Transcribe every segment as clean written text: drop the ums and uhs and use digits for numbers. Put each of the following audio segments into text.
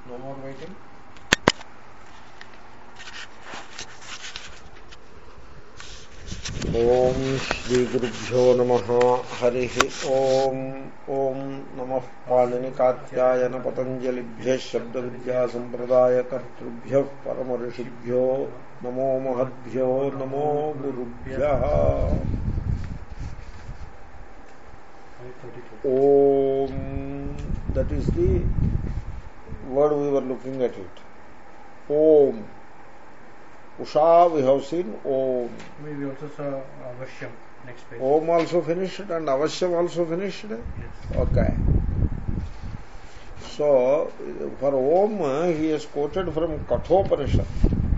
No more waiting. ఓం శ్రీ గురుభ్యో నమః హరి ఓం ఓం నమః పాణినికాత్యాయన పతంజలిభ్యః శబ్ద విద్యా సంప్రదాయ కర్తృభ్యః పరమ ఋషిభ్యో నమో మహద్భ్యో నమో గురుభ్యః. ఓం, that is the word we were looking at it. Om. Usha we have seen Om. We also saw Avashyam next page. Om also finished and Avashyam also finished. Yes. Okay. So for Om he has quoted from Kathopanishad.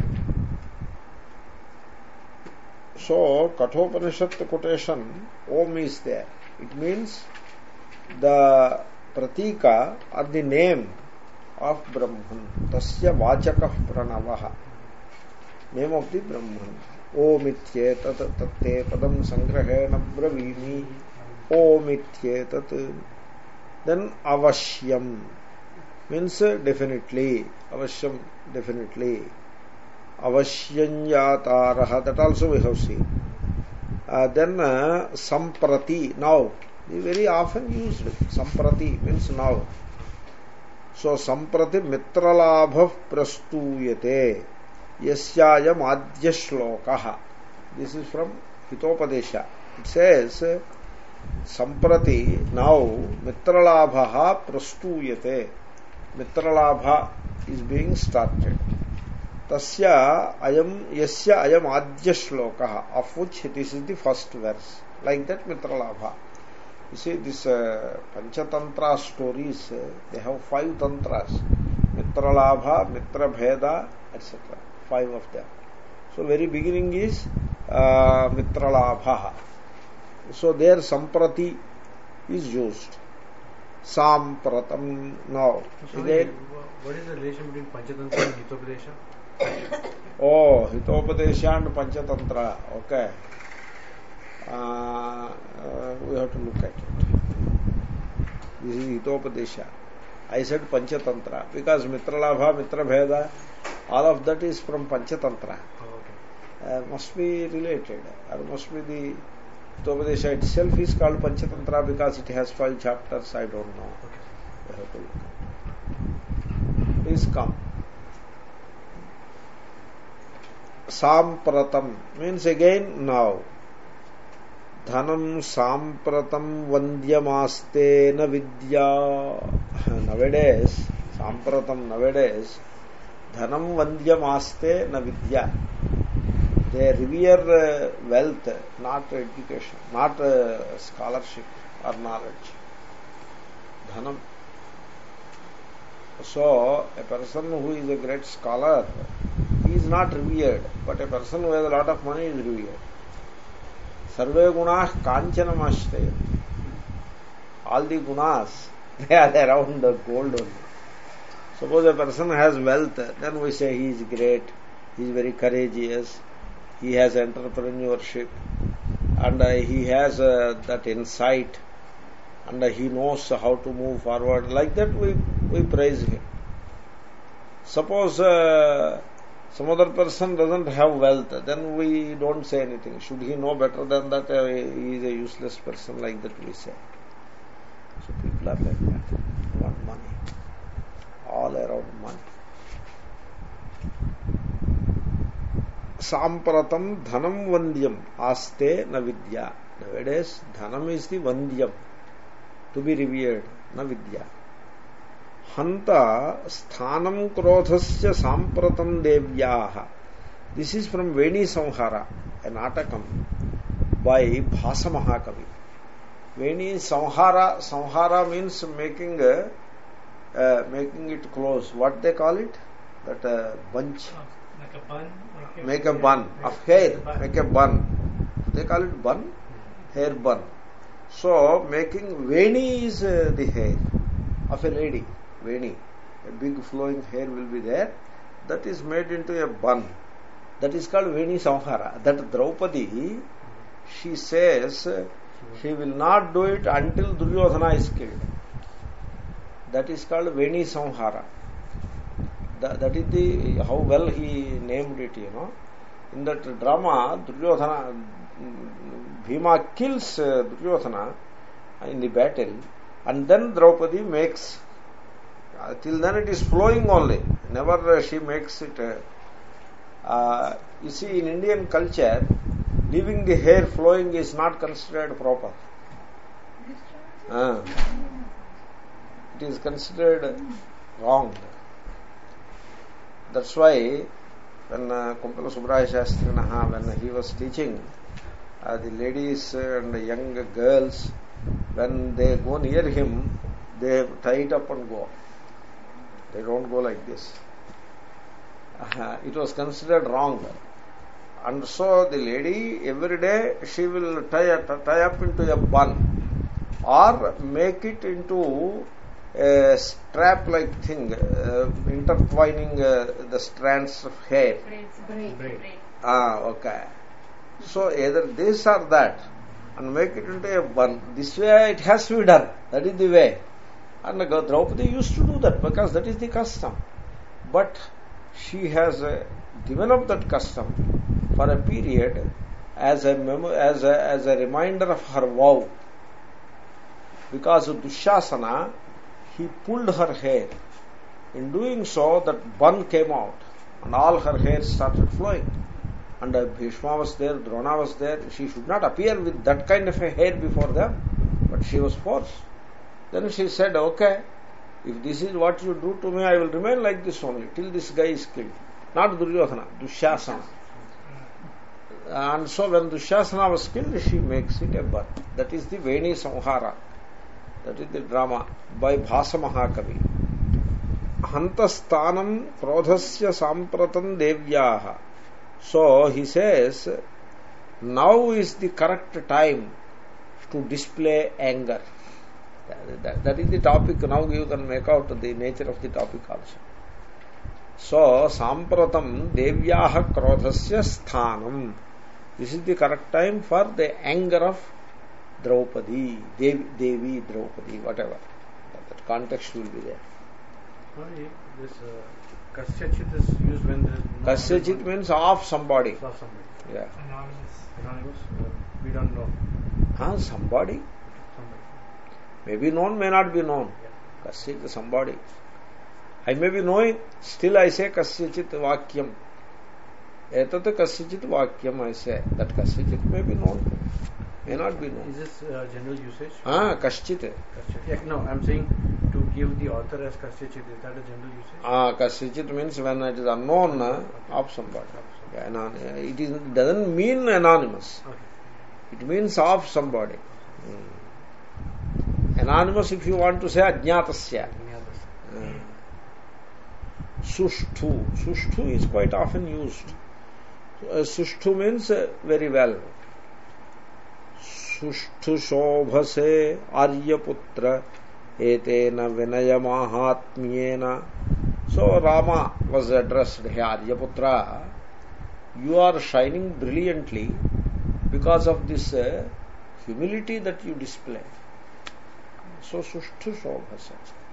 So Kathopanishad quotation Om is there. It means the pratika or the name of Brahman. Tasya vachakah pranavah. Name of the Brahman. Omityetat tatte padam sangrahena bravini. Omityetat. Then avashyam means definitely. Avashyam definitely. Avashyanyataraha, that also we have seen. Then samprati, now. They very often used. Samprati means now. So samprati mitralabha prastuyate. Yasyayam adya shlokaha. This is from Hitopadesha. It says, Samprati, now, Mitralabha prastuyate. Mitralabha is being started. Tasya ayam, yasya ayam adya shlokaha, of which this is the first verse. Like that Mitralabha. You see, this Panchatantra stories, they have 5 tantras. Mitralabha, Mitrabheda, etc. 5 of them. So very beginning is Mitralabha. So there Samprati is used. Sampratam, now. So Again, what is the relation between Panchatantra and Hitopadesha? oh, Hitopadesha and Panchatantra. Okay. We have to look at it. This is Hitopadesha. I said Panchatantra because Mitralabha, Mitrabheda, all of that is from Panchatantra. Oh, okay. Must be related, or must be the Hitopadesha itself is called Panchatantra because it has 5 chapters. I don't know. Okay. We have to look at it. Please come. Sampratam means again now. Dhanam sampratam vandyamaste na vidya. Nowadays, sampratam nowadays, dhanam vandyamaste na vidya. They revere wealth, not education, not scholarship or knowledge. Dhanam. So, a person who is a great scholar, he is not revered, but a person who has a lot of money is revered. Sarve gunas kanchanam ashraya. All the gunas, they are around the gold only. Suppose a person has wealth, then we say he is great, he is very courageous, he has entrepreneurship, and he has that insight, and he knows how to move forward. Like that we praise him. Suppose some other person doesn't have wealth, then we don't say anything. Should he know better than that he is a useless person, like that we say. So people are like that. They want money. All around money. Sampratam dhanam vandyam aste na vidya. Nowadays, dhanam is the vandyam, to be revered, na vidya. Hanta sthanam krodhasya sampratam devyaha. This is from Veni Samhara, a natakam by Bhasa Mahakavi. Veni Samhara, Samhara means making it close. What they call it? That bunch. Like a bun? Make a bun of hair. Make a bun. They call it bun? Hair bun. So, making Veni is the hair of a lady. Veni. A big flowing hair will be there. That is made into a bun. That is called Veni Samhara. That Draupadi, she says she will not do it until Duryodhana is killed. That is called Veni Samhara. That is the how well he named it, In that drama, Duryodhana, Bhima kills Duryodhana in the battle, and then Draupadi makes, till then it is flowing only, never she makes it. You see, in Indian culture, leaving the hair flowing is not considered proper. It is considered wrong. That's why when Kumpala Subraya Shastrinaha, when he was teaching, the ladies and the young girls, when they go near him, they tie it up and go. They don't go like this. It was considered wrong. And so the lady, every day, she will tie up into a bun or make it into a strap-like thing, intertwining the strands of hair. Braid. Okay. So either this or that, and make it into a bun. This way it has to be done. That is the way. And Draupadi used to do that because that is the custom. But she has given up that custom for a period as a reminder of her vow. Because of Dushasana, he pulled her hair. In doing so, that bun came out and all her hair started flowing. And Bhishma was there, Drona was there. She should not appear with that kind of a hair before them, but she was forced. Then she said, okay, if this is what you do to me, I will remain like this only till this guy is killed. Not Duryodhana, Dushasana. And so when Dushasana was killed, she makes it a bun. That is the Veni Samhara. That is the drama by Bhasa Mahakavi. Hantastanam krodhasya sampratam devyaha. So he says, now is the correct time to display anger. That is the topic. Now you can make out the nature of the topic also. So, sampratam devyaha krodhasya sthanam. This is the correct time for the anger of Draupadi, Devi Draupadi, whatever. That context will be there. This kasyachit is used when there is no Kasyachit means of somebody. of somebody. Yeah. Anonymous. We don't know. Somebody. Maybe known, may not be known. Kasyachit somebody. I may be knowing, still I say kasyachit vakyam. Etat kasyachit vakyam I say. That kasyachit may be known, may not be known. Is this general usage? Kasyachit. Yeah, no, I'm saying to give the author as kasyachit. Is that a general usage? Kasyachit means when it is unknown of somebody. Yeah, it doesn't mean anonymous. Okay. It means of somebody. Anonymous, if you want to say ajñātasya. Sushtu. Sushtu is quite often used. Sushtu means very well. Sushtu shobhase aryaputra etena vinaya mahatmyena. So Rama was addressed, Hey Aryaputra, you are shining brilliantly because of this humility that you display. So sushtu shobhase.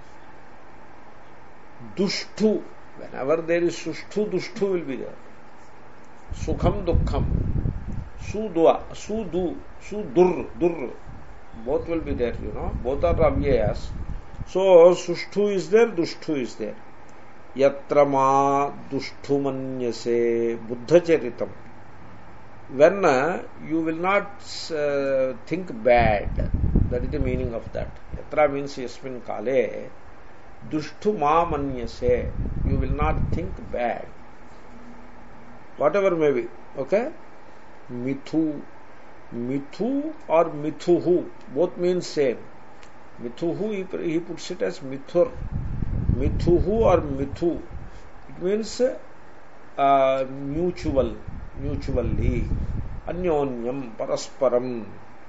Dushtu. Whenever there is sushtu, dushtu will be there. Sukham, dukkham. Sudva, sudu, sudur, dur. Both will be there, Both are avyayas. So sushtu is there, dushtu is there. Yatra ma dushtu manyase buddha charitam. When you will not think bad, that is the meaning of that. Yatra means yasmin kale. Dushtu ma manyase. You will not think bad. Whatever may be. Okay? Mithu. Mithu or mithuhu. Both means same. Mithuhu, he puts it as mithur. Mithuhu or mithu. It means mutually. Anyonyam, parasparam.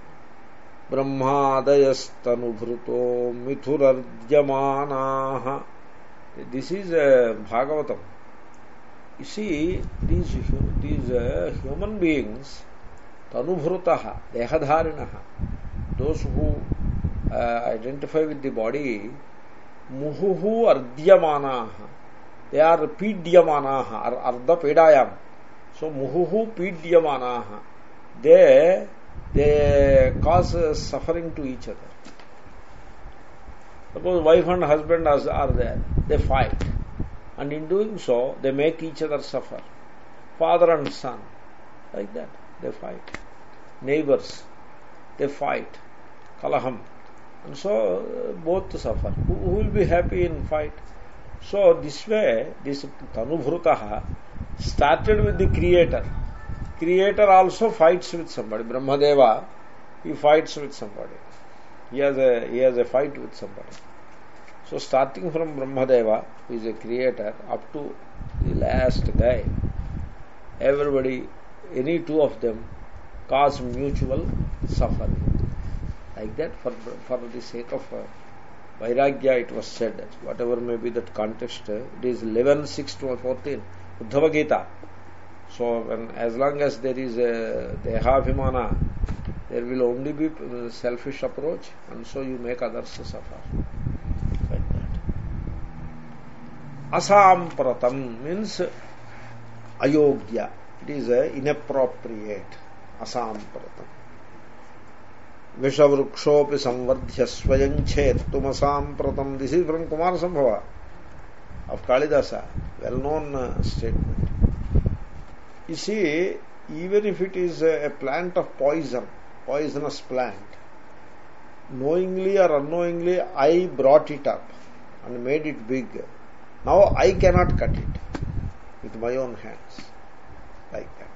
Brahmadayastanu mithurarjamanaha. This is Bhagavatam. You see, these human beings, tanubhrutaha, dehadharinaha, those who identify with the body, muhuhu ardhyamanaha, They are pidyamanaha, or ardha pedayam. So muhuhu pidyamanaha. They cause suffering to each other. Suppose wife and husband are there, they fight, and in doing so they make each other suffer. Father and son, like that, they fight. Neighbors, they fight. Kalaham. And so both suffer. Who will be happy in fight? So this way, this Tanubhrutaha started with the creator. Creator also fights with somebody. Brahmadeva, he fights with somebody. He has a fight with somebody. So starting from Brahmadeva, who is a creator, up to the last guy, everybody, any two of them, cause mutual suffering. Like that, for the sake of Vairagya, it was said, whatever may be that context, it is 11:6-14, Uddhava Gita. So, as long as there is a Dehabhimana, there will only be selfish approach, and so you make others suffer. Like that. Asampratam means ayogya. It is inappropriate. Asampratam. Vishavrukshopi samvardhya swayanchetumasampratam. This is from Kumar Sambhava of Kalidasa. Well-known statement. You see, even if it is a plant of poisonous plant, knowingly or unknowingly, I brought it up and made it big. Now I cannot cut it with my own hands. Like that.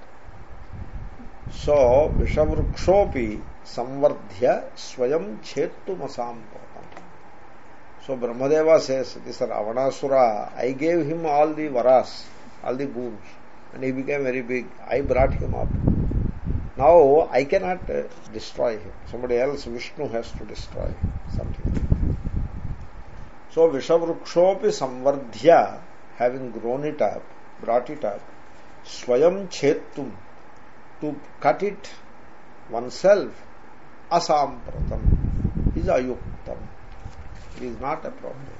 So, Vishavrukshopi samvardhya swayam chetumasampratam. So Brahmadeva says, this Ravanasura, I gave him all the varas, all the boons, and he became very big. I brought him up. Now I cannot destroy him. Somebody else, Vishnu, has to destroy him. Something. So Vishavrukshopi samvardhya, having grown it up, brought it up, swayam chetum, to cut it oneself, asampratam, is ayuktam. It is not appropriate.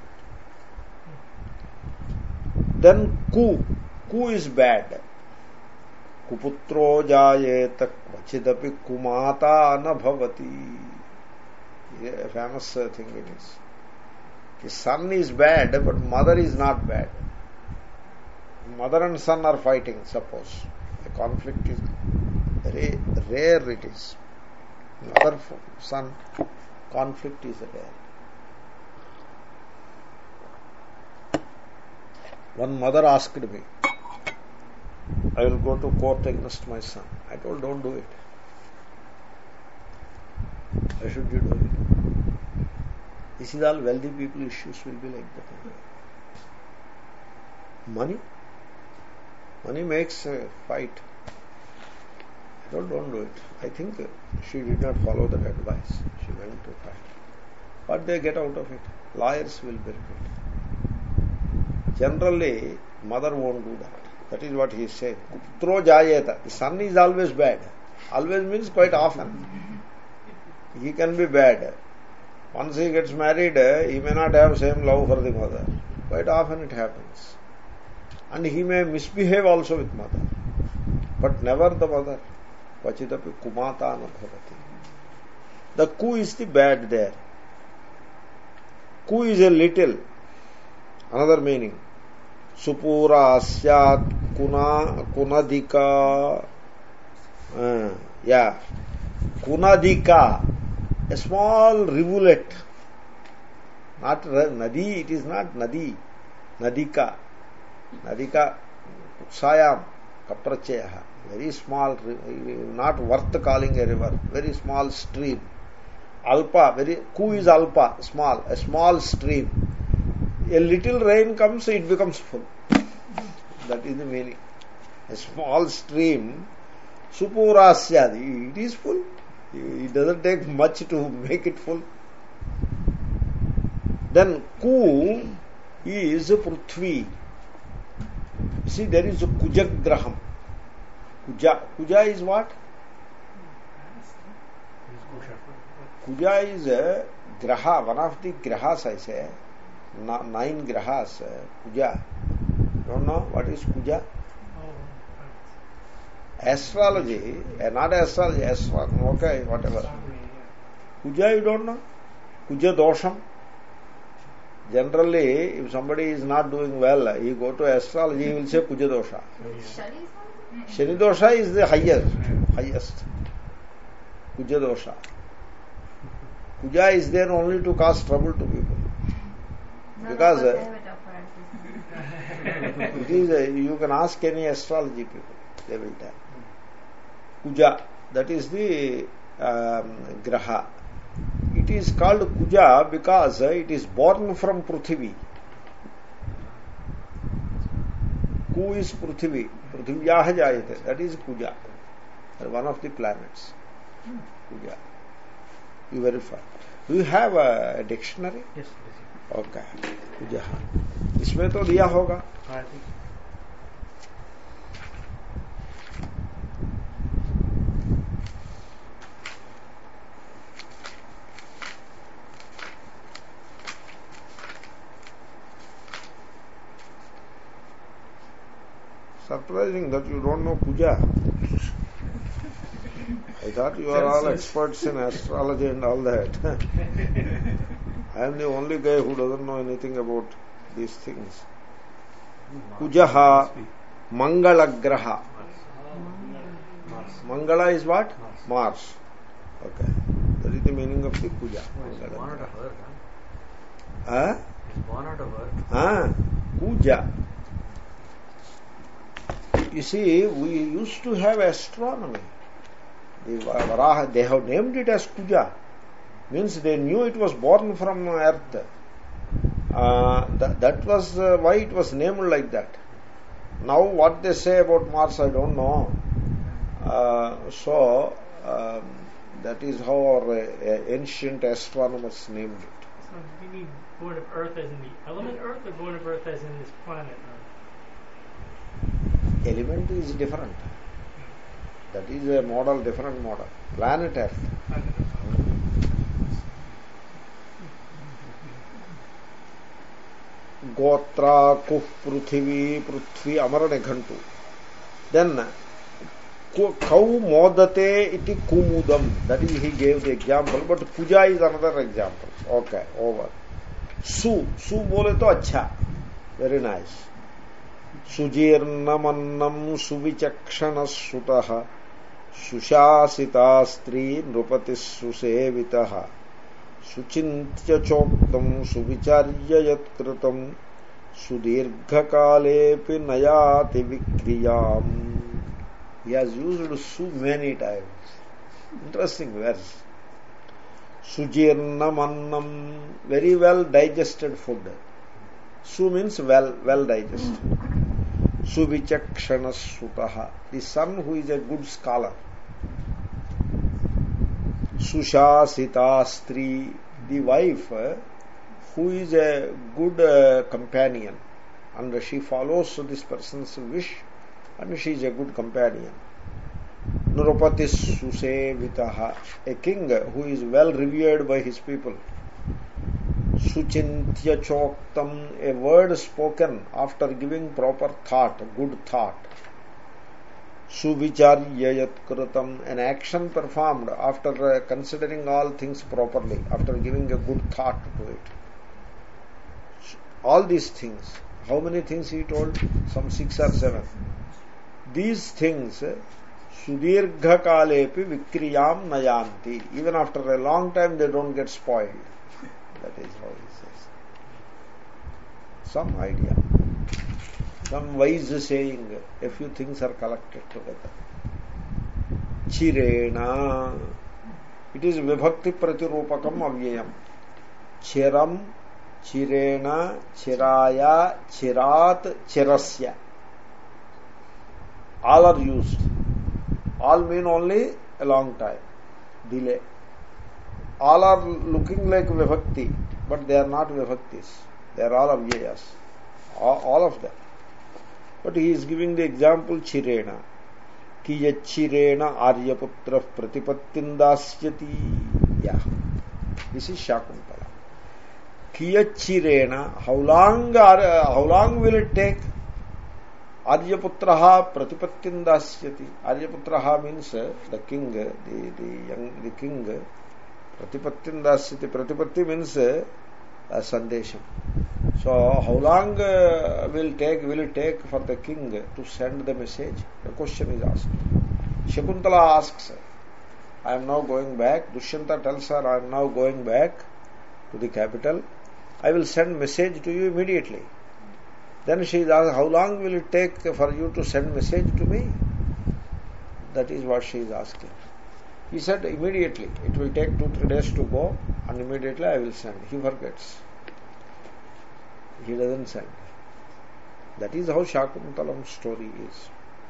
Then ku is bad. Kuputro jayeta kvachidapi kumata na bhavati. A famous thing it is. The son is bad, but mother is not bad. Mother and son are fighting, suppose. A conflict is very rare, it is. Mother-son conflict is rare. One mother asked me, I will go to court against my son. I told, don't do it. Why should you do it? This is all wealthy people issues will be like that. Money makes a fight. I told, don't do it. I think she did not follow that advice. She went to fight. What they get out of it? Lawyers will benefit. Generally, mother won't do that. That is what he is saying. Putro jayeta. The son is always bad. Always means quite often. He can be bad. Once he gets married, he may not have same love for the mother. Quite often it happens. And he may misbehave also with mother. But never the mother. Vachitapi kumata na bhavati. The ku is the bad there. Ku is a little. Another meaning. Supura asyat kunadika. Kunadika. A small rivulet. Not nadi, it is not nadi. Nadika. Nadika. Utsayam. Kaprachayaha. Very small, not worth calling a river. Very small stream. Alpa. Ku is alpa. Small. A small stream. A little rain comes, it becomes full. That is the meaning. A small stream, supurasyadi, it is full. It doesn't take much to make it full. Then ku is Prithvi. See, there is a Kujagraham. Kuja is what? Kuja is a graha, one of the grahas I say. 9 grahas, Kuja. Don't know what is Kuja? Astrology, not astrology, astronomy, okay, whatever. Kuja you don't know? Kuja dosham. Generally, if somebody is not doing well, he go to astrology, he will say Kuja dosha. Shani dosha is the highest. Kuja dosha. Kuja is there only to cause trouble to people. Because it is, you can ask any astrology people, they will tell. Kuja, that is the graha. It is called Kuja because it is born from Prithvi. Ku is Prithvi. Prithivyaha jayate. That is Kuja. One of the planets. Kuja. You verify. Do you have a dictionary? Yes. Okay. Kuja. इसमें तो दिया होगा. Surprising that you don't know Kuja. I thought you are all experts in astrology and all that. I am the only guy who doesn't know anything about these things. Kujaha Mangalagraha. Mangala is what? Mars. Okay. That is the meaning of the Kuja. It's born out of Earth. Huh? It's born out of Earth. Kuja. You see, we used to have astronomy. The Varaha, they have named it as Kuja. Means they knew it was born from earth. That was why it was named like that. Now what they say about Mars, I don't know. That is how our ancient astronomers named it. So you mean born of Earth as in the element Earth, or born of Earth as in this planet Earth? Element is different. That is a model, different model. Planet Earth. Gotra, Kuh, Prithvi, Amara Neghantu. Then, Kau Modate iti Kumudam. That is, he gave the example, but Puja is another example. Okay, over. Su bole to acha. Very nice. Sujirnamannam suvichakshana sutaha sushasita stri nrupatis susevitaha suchintya choktam suvicharya yatkritam sudirghakalepi nayati vikriyam. He has used su many times. Interesting verse. Sujirnamannam, very well digested food. Su means well digested. Suvichakshana sutaha, the son who is a good scholar. Sushasita stri, the wife who is a good companion, and she follows this person's wish, and she is a good companion. Nurupatis susevitaha, a king who is well revered by his people. Suchintya choktam, a word spoken after giving proper thought, good thought. Suvicharya yatkritam, an action performed after considering all things properly, after giving a good thought to it. All these things, how many things he told? Some 6 or 7. These things, sudirgha kalepi vikriyam nayanti, even after a long time they don't get spoiled. That is how he says. Some idea, some wise saying, a few things are collected together. Chirena, it is vibhakti pratirupakam avyayam. Chiram, chirena, chiraya, chirat, chirasya. All are used. All mean only a long time, delay. All are looking like vibhakti, but they are not vibhaktis. They are all avyayas. All of them. But he is giving the example Chirena. Kiyachirena Aryaputra Pratipattindasyati. Yeah. This is Shakuntala. Kiyachirena, how long will it take? Aryaputraha pratipattin dasyati. Aryaputraha means the king, the king. Pratipattin dasyati. Pratipatti means sandesham. So how long will it take for the king to send the message? The question is asked. Shakuntala asks, I am now going back. Dushyanta tells her, I am now going back to the capital. I will send message to you immediately. Then she is asked, how long will it take for you to send message to me? That is what she is asking. He said, immediately. It will take 2-3 days to go, and immediately I will send. He forgets. He doesn't send. That is how Shakuntalam's story is.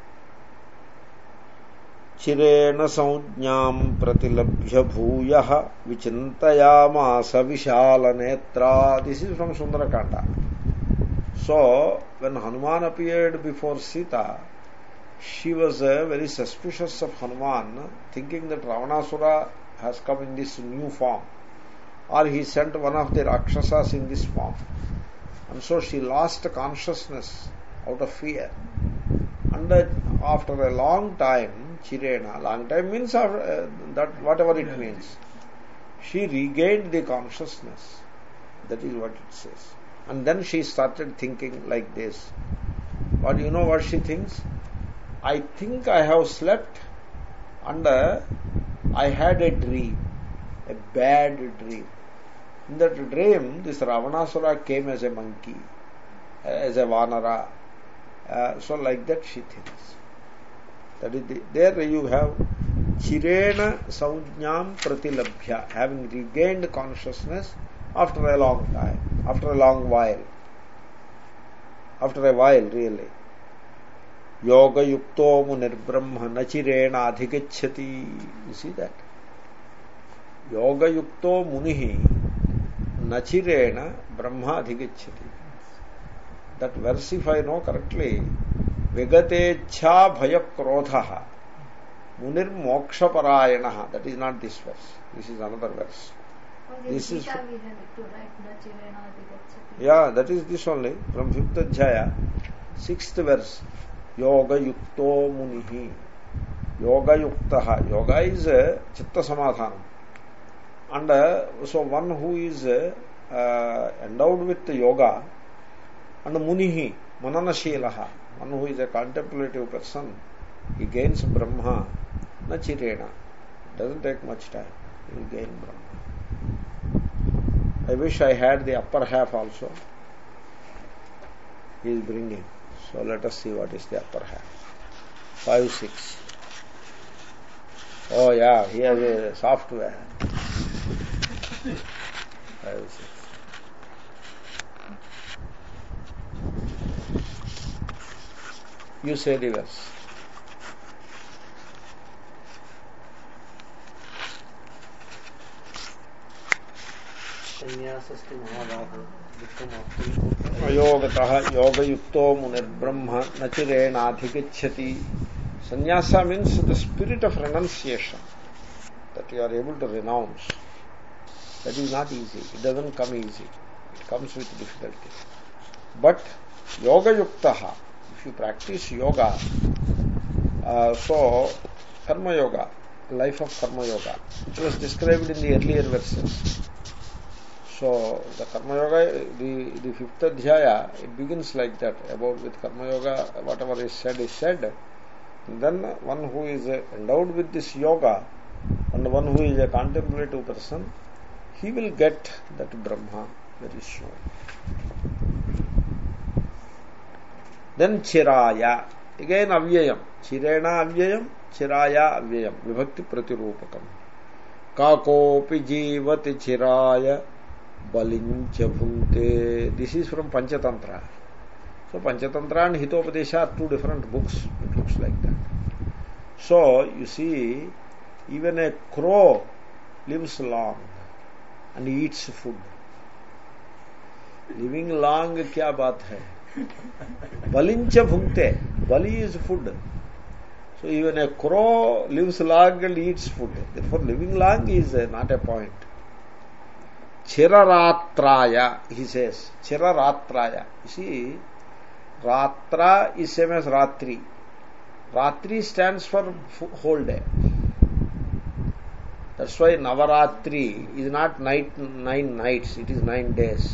Chirena saujñam pratilabhya bhuyah vichintayamasa vishala netra. This is from Sundarakanda. So, when Hanuman appeared before Sita, she was very suspicious of Hanuman, thinking that Ravanasura has come in this new form, or he sent one of the Rakshasas in this form. And so she lost consciousness out of fear. And after a long time, Chirena, long time means that whatever it means, she regained the consciousness. That is what it says. And then she started thinking like this. But you know what she thinks? I think I have slept and I had a dream, a bad dream. In that dream, this Ravanasura came as a monkey, as a Vanara. So like that she thinks. That is there you have Chirena Saujñam Pratilabhya, having regained consciousness after a long time, after a long while. After a while, really. Yoga yukto munir brahma nachirena adhigachyati. You see that? Yoga yukto munihi nachirena brahma adhigachyati. That verse, if I know correctly, vigatecha bhaya krodhaha munir moksha parayanaha. That is not this verse. This is another verse. This is that is this only from 5th Adhyaya, 6th verse. Yoga yukto munihi. Yoga yuktaha. Yoga is chitta samadhanam. And so one who is endowed with yoga, and munihi, mananashilaha, one who is a contemplative person, he gains Brahma, na chirena. Doesn't take much time. He will gain Brahma. I wish I had the upper half also. He is bringing. So let us see what is the upper half. 5, 6. Oh yeah, he has a software. 5, 6. You say the verse. Ayogataha yoga yukto munir brahma nachirenadhigachyati. Sannyasa means the spirit of renunciation, that you are able to renounce. That is not easy. It doesn't come easy. It comes with difficulty. But yoga yuktaha, if you practice yoga, so karma yoga, life of karma yoga, which was described in the earlier verses. So the karma yoga, the 5th Adhyaya, it begins like that, about with karma yoga, whatever is said is said. And then one who is endowed with this yoga, and one who is a contemplative person, he will get that Brahma very soon. Then Chiraya, again Avyayam. Chirena Avyayam, Chiraya Avyayam. Vibhakti Pratirupakam. Kakopi Jivati Chiraya Balincha Bhunte. This is from Panchatantra. So Panchatantra and Hitopadesha are two different books. It looks like that. So you see, even a crow lives long and eats food. Living long, kya baat hai? Balincha bhungte. Bali is food. So even a crow lives long and eats food. Therefore living long is not a point. Chiraratraya, he says. Chiraratraya. You see, Ratra is same as Ratri. Ratri stands for whole day. That's why Navaratri is not 9 nights, it is 9 days.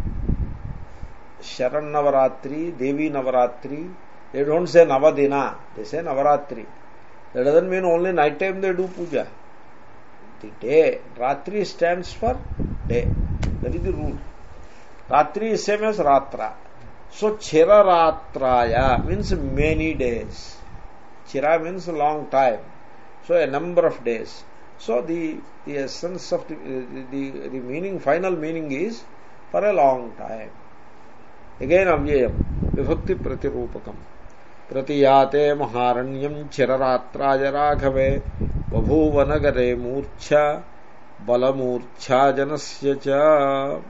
Sharan Navaratri, Devi Navaratri, they don't say Navadina, they say Navaratri. That doesn't mean only night time they do puja. The day, Ratri stands for day. That is the rule. Ratri is same as Ratra. So Chira Ratraya means many days. Chira means a long time. So a number of days. So the essence of the meaning, final meaning is for a long time. Again avyayam, vibhakti pratirupakam. Pratiyate maharanyam chiraratraya raghave babhuvanagare murcha balamurcha janasya cha.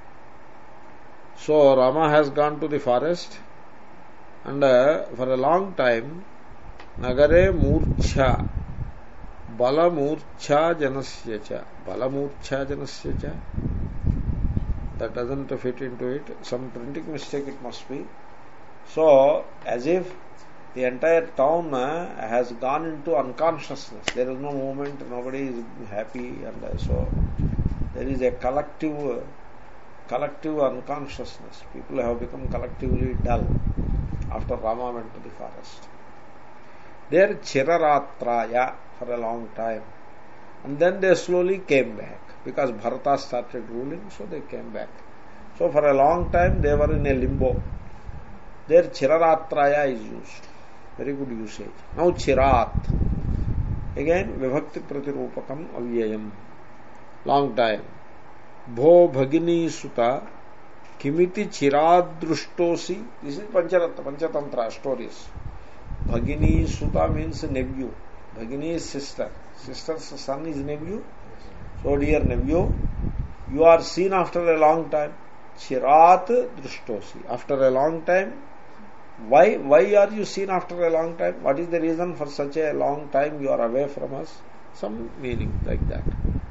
So Rama has gone to the forest and for a long time nagare murcha balamurcha janasya cha. Balamurcha janasya cha. That doesn't fit into it. Some printing mistake it must be. So, as if the entire town has gone into unconsciousness. There is no movement, nobody is happy, and so there is a collective unconsciousness. People have become collectively dull after Rama went to the forest. There Chiraratraya for a long time. And then they slowly came back. Because Bharata started ruling, so they came back. So for a long time they were in a limbo. There Chiraratraya is used. Very good usage. Now Chirat. Again Vibhakti Pratirupakam Avyayam. Long time. Bho Bhagini Sutta Kimiti Chirad Drushtosi. This is Panchatantra stories. Bhagini Sutta means nephew. Bhagini is sister. Sister's son is nephew. So dear nephew, you are seen after a long time. Chirat Drushtosi. After a long time. Why are you seen after a long time? What is the reason for such a long time you are away from us? Some meaning like that.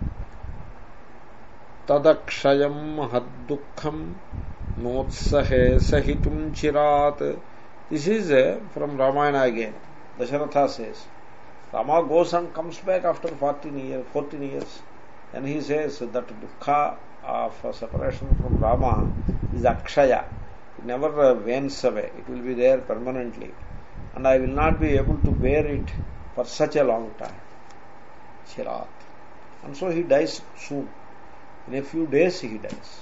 Tadakshayam mahaddukham notsahe sahitum chirat. This is from Ramayana again. Dasharatha says, Rama goes and comes back after 14 years. And he says that dukkha of separation from Rama is akshaya. It never wanes away. It will be there permanently. And I will not be able to bear it for such a long time. Chirat. And so he dies soon. In a few days he dies.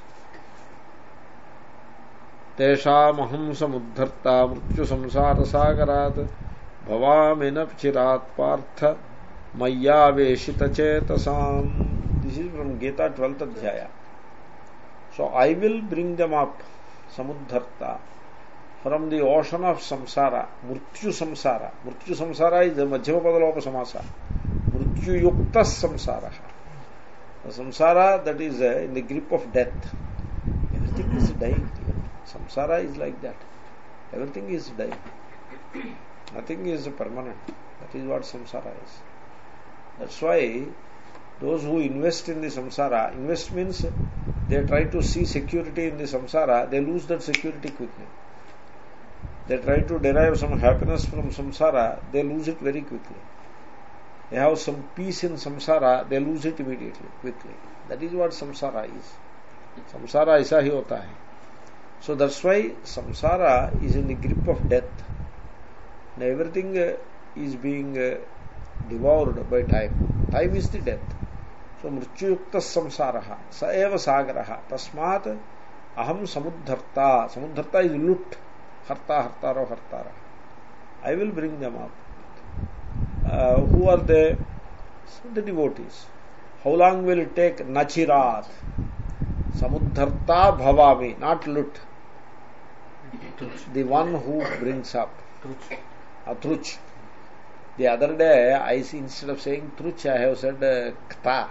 Teshamaham samuddharta mrityu samsara sagarat bhavaminap chirat partha mayyaveshita chetasam. This is from Gita 12th Adhyaya. So I will bring them up, samuddharta, from the ocean of samsara, mrityu samsara. Mrityu samsara is the Madhyama Padalopa Samasa. Mrityu yukta samsara. The samsara that is in the grip of death. Everything is dying. Samsara is like that. Everything is dying. Nothing is permanent. That is what samsara is. That's why those who invest in the samsara, invest means they try to see security in the samsara, they lose that security quickly. They try to derive some happiness from samsara, they lose it very quickly. They have some peace in samsara, they lose it immediately, quickly. That is what samsara is. Samsara aisa hi hota hai. So that's why samsara is in the grip of death. Now everything is being devoured by time. Time is the death. So mrityuyukta samsaraha sa eva sagaraha tasmat aham samuddharta. Samuddharta is lut. Harta hartaro hartara. I will bring them up. Who are they? The devotees. How long will it take? Nachirat. Samuddharta bhavami, not lut. The one who brings up. Atruch. The other day, I see, instead of saying truch, I have said kta.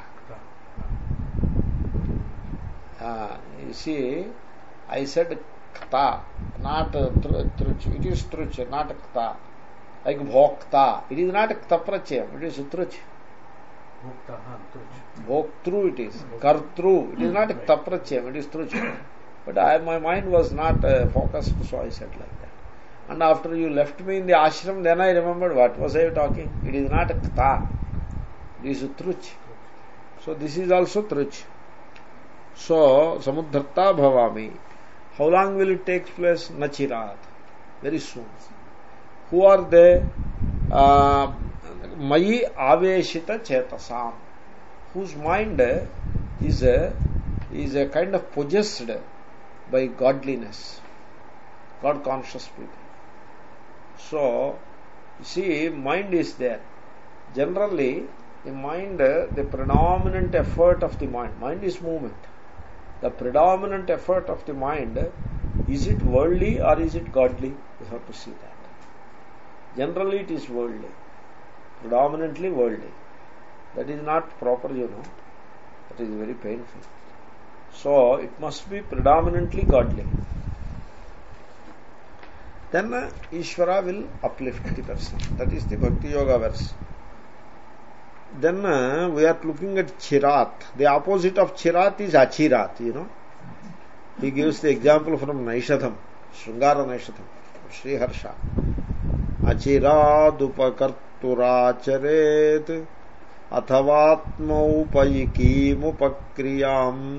You see, I said kta, not truch. It is truch, not kta. Like bhokta. It is not kta prachayam, it is truch. Bhoktru it is. Kartru. It is not kta prachayam, it is truch. But my mind was not focused, so I said like that. And after you left me in the ashram, then I remembered what was I talking. It is not kta, it is truch. So this is also truch. So samudharta bhavami. How long will it take place? Nachirat. Very soon. Who are they? Mayi aveshita chetasam, whose mind is a kind of possessed by godliness, God conscious people. So, you see, mind is there. Generally, the mind, the predominant effort of the mind is movement. The predominant effort of the mind, is it worldly or is it godly? You have to see that. Generally, it is worldly. Predominantly worldly. That is not proper, That is very painful. So, it must be predominantly godly. Then Ishvara will uplift the person. That is the Bhakti Yoga verse. Then we are looking at Chirat. The opposite of Chirat is Achirat, He gives the example from Naishadham, Shrungara Naishadham, Sri Harsha. Achiradupakart अथवात्मौपयिकीमुपक्रियाम्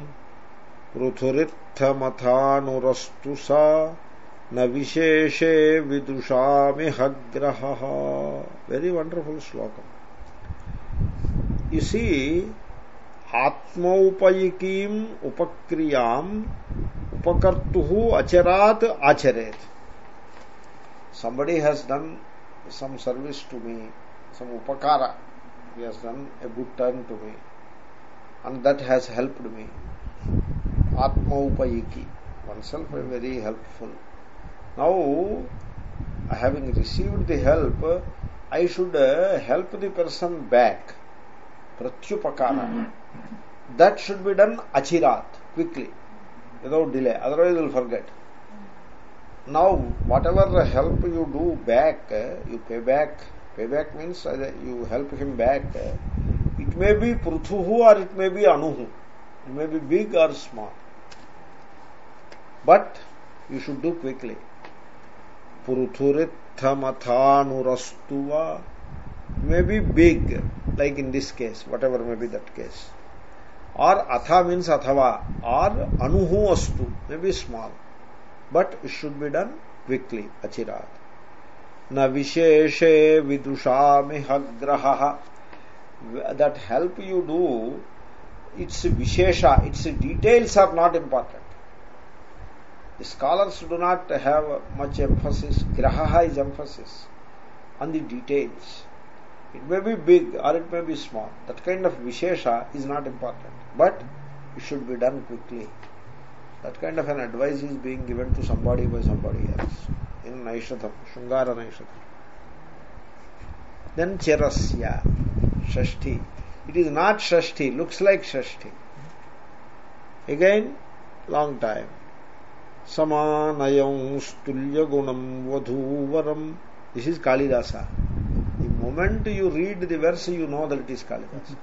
पृथुरित्थमथानुरस्तु सा न विशेषे विदुषामिह ग्रहः. Very wonderful sloka. You see, आत्मौपयिकीम् उपक्रियाम् upakartuhu acharat acharet. Somebody has done some service to me, some upakara. He has done a good turn to me, and that has helped me. Atma upayiki, oneself is very helpful. Now, having received the help, I should help the person back. Pratyupakara. That should be done achirat, quickly, without delay. Otherwise, you will forget. Now, whatever help you do back, you pay back. Payback means you help him back. It may be pruthuhu or it may be anuhu. It may be big or small. But you should do quickly. Puruthurithamathanurastuva. May be big, like in this case, whatever may be that case. Or atha means athava, or anuhu astu, may be small. But it should be done quickly, achirat. Na visheshe vidushamiha grahaha. That help you do, its vishesha, its details are not important. The scholars do not have much emphasis. Grahaha is emphasis on the details. It may be big or it may be small. That kind of vishesha is not important. But it should be done quickly. That kind of an advice is being given to somebody by somebody else. In Naishadham, Shungara Naishadham. Then Chirasya, Shashti. It is not Shashti, looks like Shashti. Again, long time. Samanayam stulya gunam vadhuvaram. This is Kalidasa. The moment you read the verse, you know that it is Kalidasa.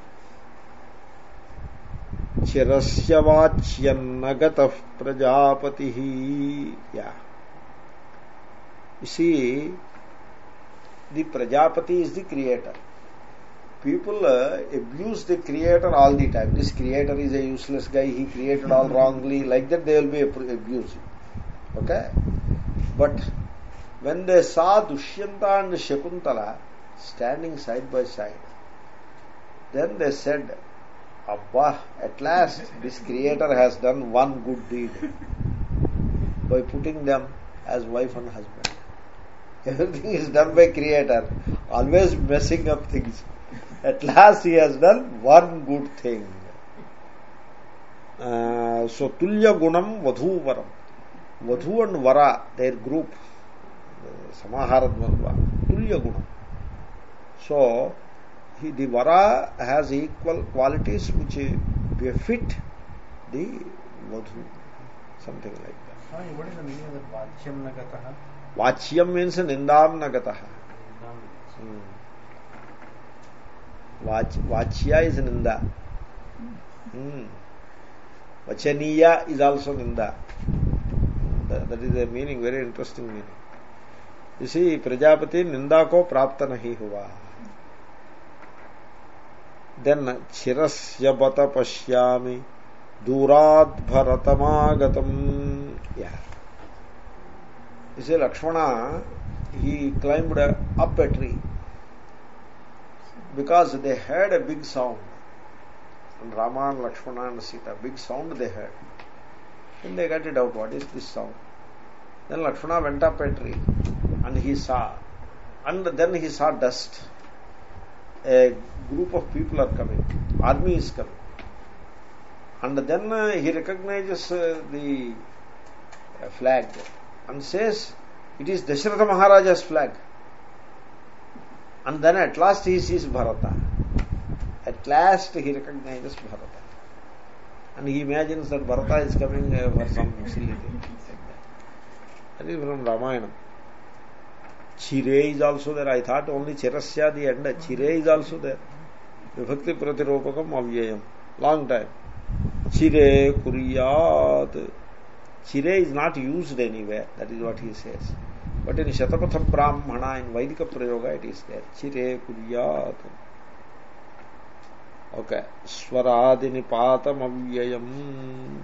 Chirasya vachyannagatah prajapatihi. Yeah. You see, the Prajapati is the creator. People abuse the creator all the time. This creator is a useless guy, he created all wrongly, like that they will be abused. Okay? But when they saw Dushyanta and Shakuntala standing side by side, then they said, Abba, at last this creator has done one good deed by putting them as wife and husband. Everything is done by creator, always messing up things. At last he has done one good thing. So Tulya Gunam Vadhu Varam. Vadhu and Vara, their group, Samaharat Vandva, Tulya Gunam. So the Vara has equal qualities which befit the Vadhu. Something like that. What is the meaning of the Vachyam Nagataha? Vachyam means Nindam Nagataha. Vachya is Ninda. Vachaniya is also Ninda. That is a meaning, very interesting meaning. इसी प्रजापति निंदा को प्राप्त नहीं हुआ. Then चिरस्य बत पश्यामि दूराद भरतमागतम. You see, Lakshmana, he climbed up a tree because they heard a big sound. And Rama and Lakshmana and Sita, big sound they heard. Then they got it out, what is this sound? Then Lakshmana went up a tree and he saw. And then he saw dust. A group of people are coming. Army is coming. And then he recognizes the flag and says, it is Dasharatha Maharaja's flag. And then at last he sees Bharata. At last he recognizes Bharata. And he imagines that Bharata is coming for some silly thing. That is from Ramayana. Chire is also there. I thought only Chirasya the end. Chire is also there. Vibhakti Pratiropakam Avyayam. Long time. Chire Kuriyat. Chire is not used anywhere. That is what he says. But in Shatapatha Brahmana, in Vaidika Prayoga, it is there. Chire Kuriyat. Okay. Swaradi Nipatam Avyayam.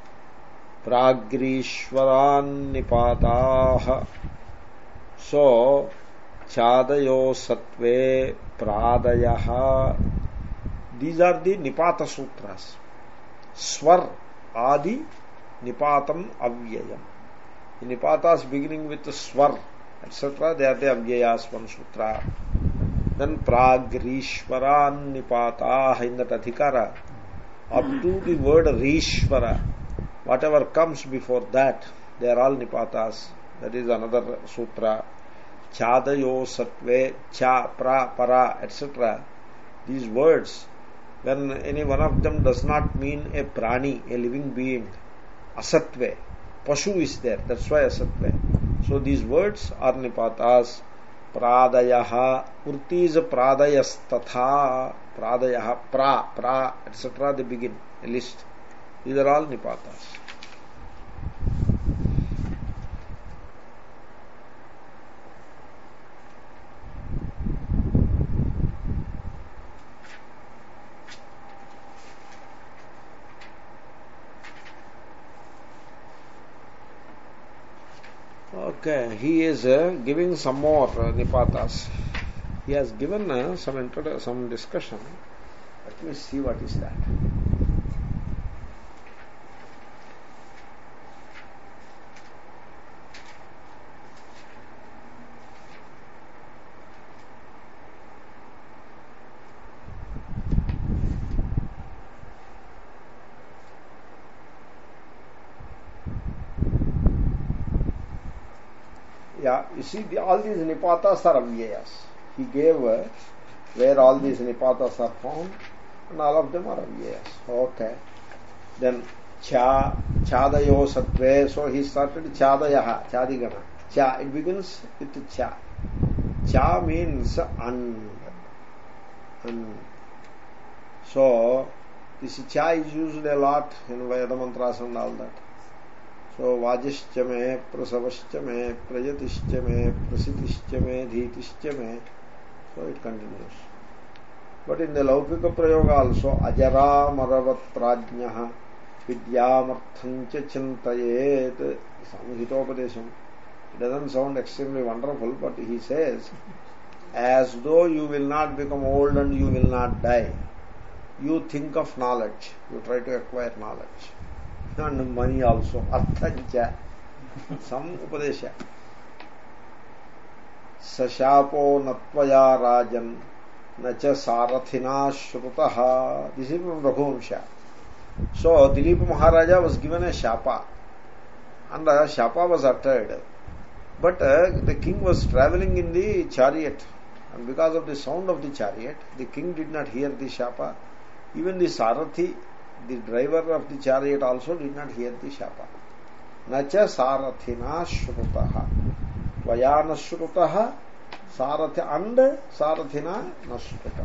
Pragrishwaran Nipataha. So, Chadayo Satve Pradayaha. These are the Nipata Sutras. Swar Adi Nipatam Avyayam. The Nipatas beginning with Swar, etc., they are the Avyayas, one sutra. Then Pragrishwaran Nipata in that Adhikara, up to the word Rishwara, whatever comes before that, they are all Nipatas. That is another sutra. Chadayo Satve, Cha, Pra, Para, etc. These words, when any one of them does not mean a prani, a living being, asatve, pashu is there, that's why asatve. So these words are nipatas. Pradayaha, urti is pradayas tatha, pradayaha, pra, etc. They begin a list. These are all nipatas. Okay, he is giving some more nipatas. He has given some discussion. Let me see what is that. Yeah, you see, all these nipatas are avyayas. He gave where all these nipatas are found, and all of them are avyayas. Okay. Then chadayo satve. So he started chadayaha, chadigana. Cha, it begins with cha. Cha means and. So this cha is used a lot in Veda mantras and all that. So vajishcha me, prasavashcha me, prajatishcha me, prasitishcha me, dhitishcha me. So it continues. But in the Laukika Prayoga also, ajara maravat prajnaha vidyamarthancha chintayet samhitopadesham. It doesn't sound extremely wonderful, but he says, as though you will not become old and you will not die, you think of knowledge, you try to acquire knowledge. And money also, arthancha, some upadesha. Sashapo natvaya rajan nacha sarathina shrutaha. This is from Raghuvamsha. So Dilipa Maharaja was given a shapa, and the shapa was uttered. But the king was travelling in the chariot, and because of the sound of the chariot, the king did not hear the shapa. Even the sarathi, the driver of the chariot, also did not hear the shapa. Nacha sarathina shrutaha. Vayana shrutaha sarathi and sarathina nashrutaha.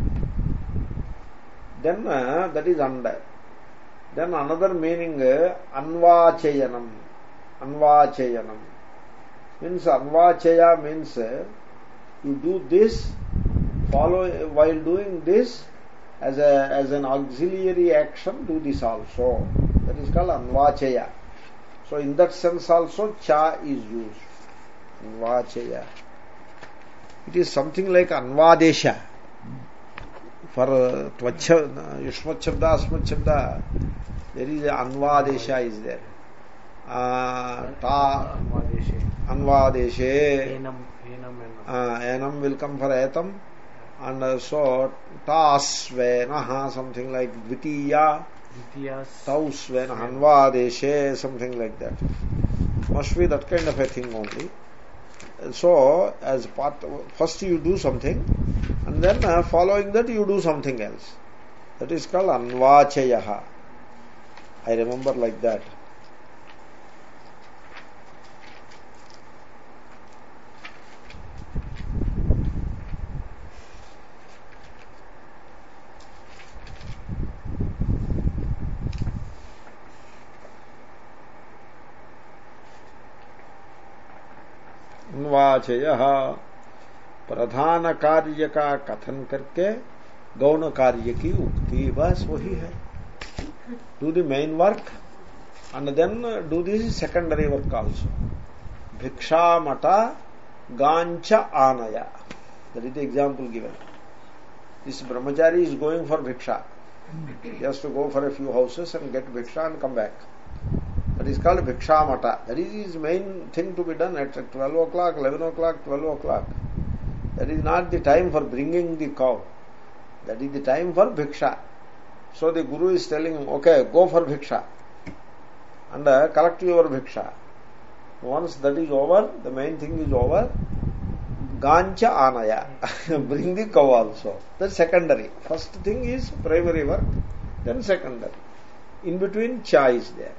Then that is under. Then another meaning anvachayanam. Anvachayanam. Means anvachaya means you do this, follow while doing this as an auxiliary action, do this also. That is called anvachaya. So in that sense also cha is used. Anvachaya. It is something like anvadesha. For tvachya, yushmat shabda, asmat shabda, there is anvadesha is there. Ta anvadeshe. Enam will come for etam. And so tasvenaha, something like dvitiya, tausvenaha, anvadeshe, something like that. Must be that kind of a thing only. So as part, first you do something, and then following that you do something else. That is called anvachayaha. I remember like that. अन्वाचयः प्रधान कार्य का कथन करके गौण कार्य की उक्ति, बस वही है. Do the main work and then do the secondary work also. Bhiksha mata gancha anaya. That is the example given. This brahmachari is going for bhiksha. He has to go for a few houses and get bhiksha and come back. That is called bhiksha mata. That is his main thing to be done at 12 o'clock, 11 o'clock, 12 o'clock. That is not the time for bringing the cow. That is the time for bhiksha. So the Guru is telling him, okay, go for bhiksha and collect your bhiksha. Once that is over, the main thing is over, gancha anaya. Bring the cow also. That's secondary. First thing is primary work, then secondary. In between, cha is there.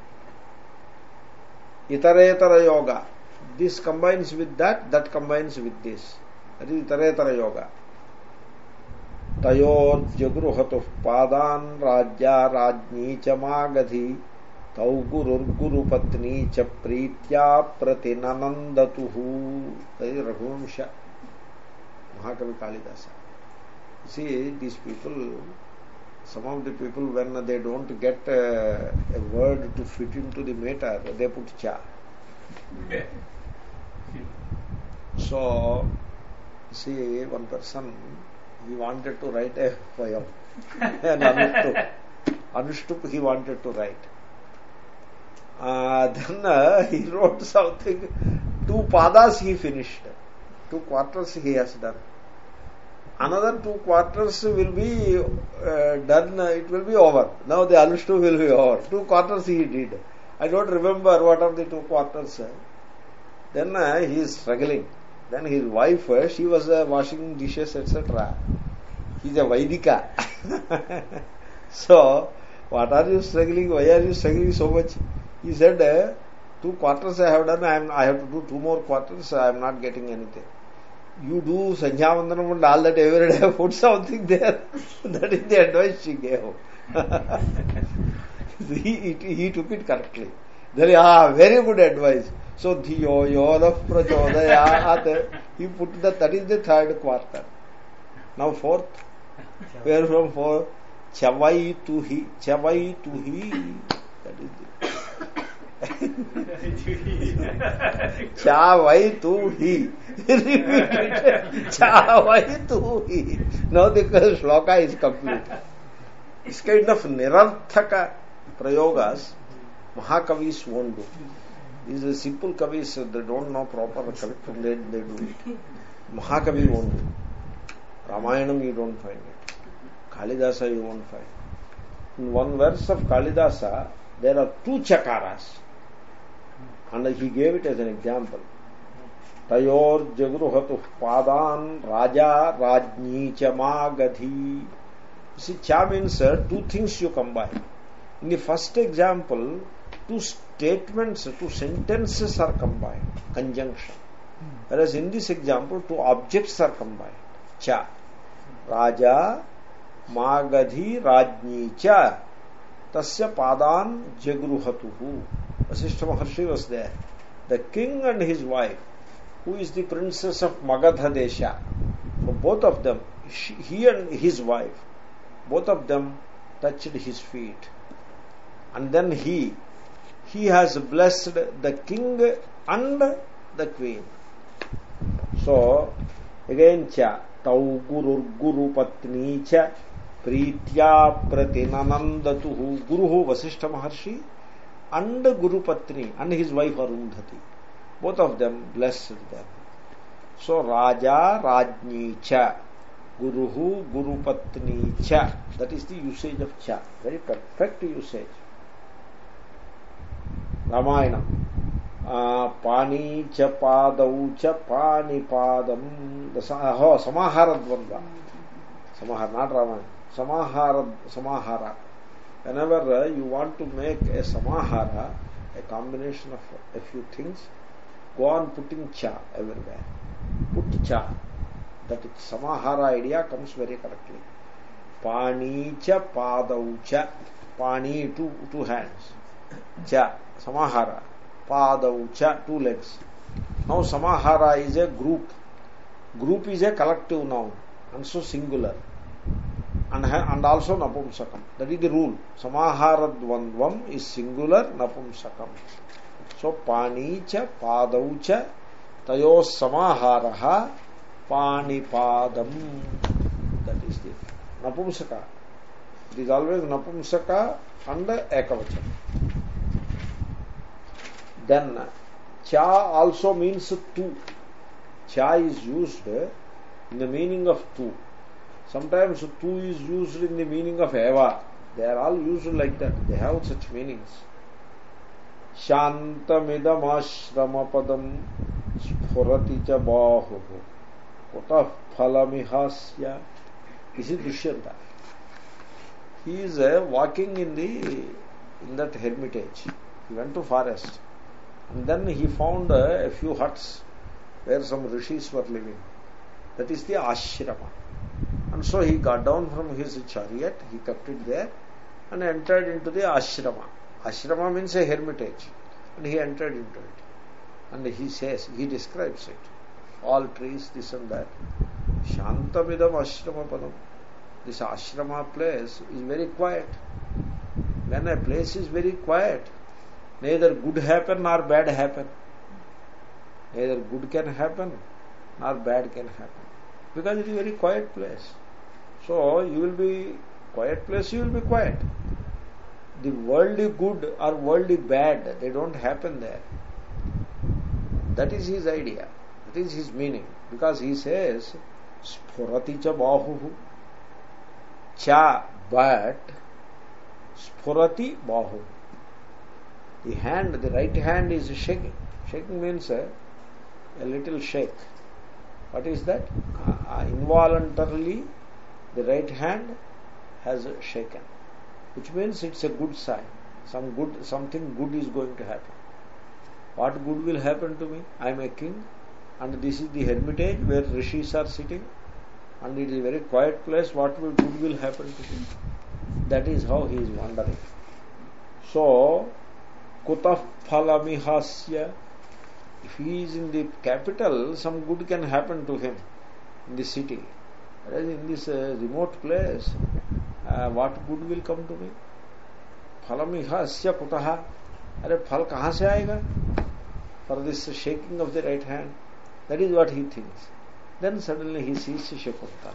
Itaretara yoga. This combines with that, that combines with this. That is itaretara yoga. Tayor jagruhatuh padan rajya rajni cha magadhi tau gurur guru patni cha pritya pratinanandatuhu. That is Raghuvamsha, Mahakavi Kalidasa. See, these people, some of the people, when they don't get a word to fit into the meter, they put cha. So, see, one person, he wanted to write a poem, an Anushtup he wanted to write. Then he wrote something, 2 padas he finished, 2 quarters he has done. Another 2 quarters will be done, it will be over. Now the Anushtup will be over. 2 quarters he did. I don't remember what are the 2 quarters. Then he is struggling. Then his wife, she was washing dishes, etc. He is a Vaidika. So, what are you struggling? Why are you struggling so much? He said, 2 quarters I have done, I have to do 2 more quarters, I am not getting anything. You do Sandhyavandanam and all that every day, put something there. That is the advice she gave. He took it correctly. Then, very good advice. So, Dhiyo Yoda Prachodayat, he put that is the 3rd quarter. Now 4th. Where from 4? Chavai tuhi. Chavai tuhi. That is it. Chavai tuhi. Chavai tuhi. Now the shloka is complete. This kind of nirarthaka prayogas, Mahakavis won't do. These are simple kavis, they don't know proper kavitam, they do it. Mahakavi won't do. Ramayanam you don't find it. Kalidasa you won't find. In one verse of Kalidasa, there are 2 chakaras. And he gave it as an example. Tayor jagruhatuh padan raja rajni chamagadhi. See, cha means 2 things you combine. In the first example, 2 statements, 2 sentences are combined, conjunction. Whereas in this example, 2 objects are combined. Cha. Raja, Magadhi, Rajni cha. Tasya padan jagruhatuhu. Vasishtha Maharshi was there. The king and his wife, who is the princess of Magadha Desha. So both of them, he and his wife, both of them touched his feet. And then he has blessed the king and the queen. So again, cha tau guru patni cha pritya pratinanandatuhu. Guru Vasishtha Maharshi and Guru Patni and his wife Arundhati, both of them blessed them. So Raja Rajni cha, Guruhu Guru Patni cha. That is the usage of cha. Very perfect usage. Ramayana. Pani cha padau cha pani padam. Samahara Dvandva. Samahara, not Ramayana. Samahara. Whenever you want to make a samahara, a combination of a few things, go on putting cha everywhere. Put cha. That samahara idea comes very correctly. Pani cha padau cha. Pani, two hands. Cha, samahara. Padau cha, two legs. Now samahara is a group. Group is a collective noun, and so singular. And also napumsakam. That is the rule. Samaharadvandvam is singular, napumsakam. So pani cha padau cha tayos samaharaha panipadam. That is the napumsaka. It is always napumsaka and ekavacham. Then cha also means two. Cha is used in the meaning of two. Sometimes two is used in the meaning of eva. They are all used like that. They have such meanings. Shantamidam ashramapadam sphurati cha bahu kutah phalamihasya. This is Dushyanta. He is walking in that hermitage. He went to forest, and then he found a few huts where some rishis were living. That is the ashrama. And so he got down from his chariot, he kept it there, and entered into the ashrama. Ashrama means a hermitage, and he entered into it. And he says, he describes it. All trees, this and that. Shantamidam ashrama padam. This ashrama place is very quiet. When a place is very quiet, neither good happen nor bad happen. Neither good can happen nor bad can happen. Because it is a very quiet place. So you will be quiet place, you will be quiet. The worldly good or worldly bad, they don't happen there. That is his idea. That is his meaning. Because he says, Sphurati cha bahuhu. Cha, but Sphurati bahu. The hand, the right hand is shaking. Shaking means a little shake. What is that? Involuntarily, the right hand has shaken, which means it's a good sign. Something good is going to happen. What good will happen to me? I am a king, and this is the hermitage where rishis are sitting, and it is a very quiet place. What good will happen to me? That is how he is wondering. So, kutah phalamihasya. If he is in the capital, some good can happen to him in the city. Whereas in this remote place, what good will come to me? Phalamihasya kutaha. Are phal kahan se aayega? For this shaking of the right hand. That is what he thinks. Then suddenly he sees Shakuntala.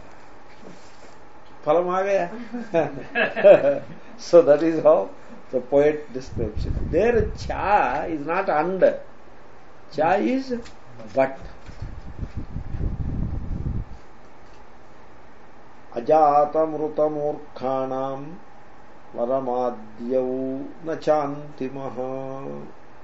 Phalam aa gaya. So that is how the poet describes it. There cha is not and. Cha is but. Ajata mruta murkhanam varamadhyau na chantimaha.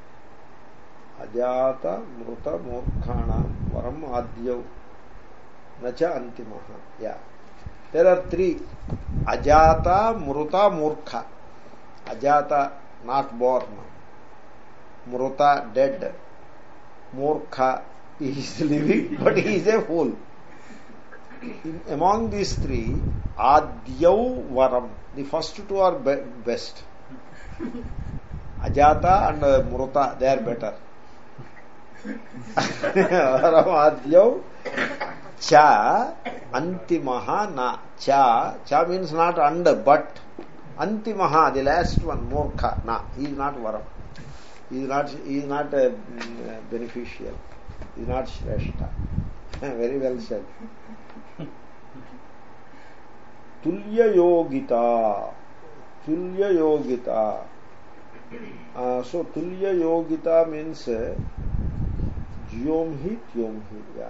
Ajata mruta murkhanam varamadhyau na chantimaha. Yeah. There are three. Ajata, mruta, murkha. Ajata, not born. Mruta, dead. Murkha, he is living, but he is a fool. Among these three, Adyau Varam, the first two are best. Ajata and Mruta, they are better. Paramadyau cha antimaha na. Cha means not and, but antimaha, the last one, murkha, na. He is not varam. He is not beneficial. He is not shrestha. Very well said. Tulya yogita. So tulya yogita means jyomhi tyomhi.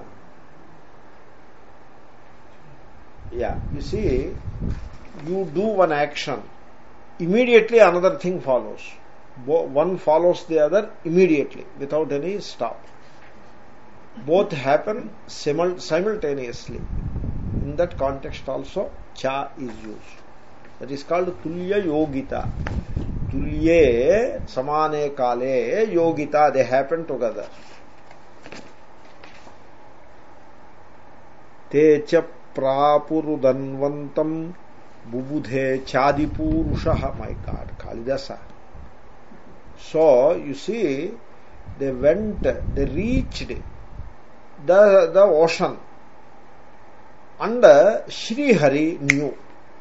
Yeah. You see, you do one action, immediately another thing follows. One follows the other immediately, without any stop. Both happen simultaneously. In that context also, cha is used. That is called tulya yogita. Tulye samane kale yogita, they happen together. Techa prapurudanvantam bubudhe chadipurushaha. My God, Kalidasa. So, you see, they reached the ocean, and Shri Hari knew.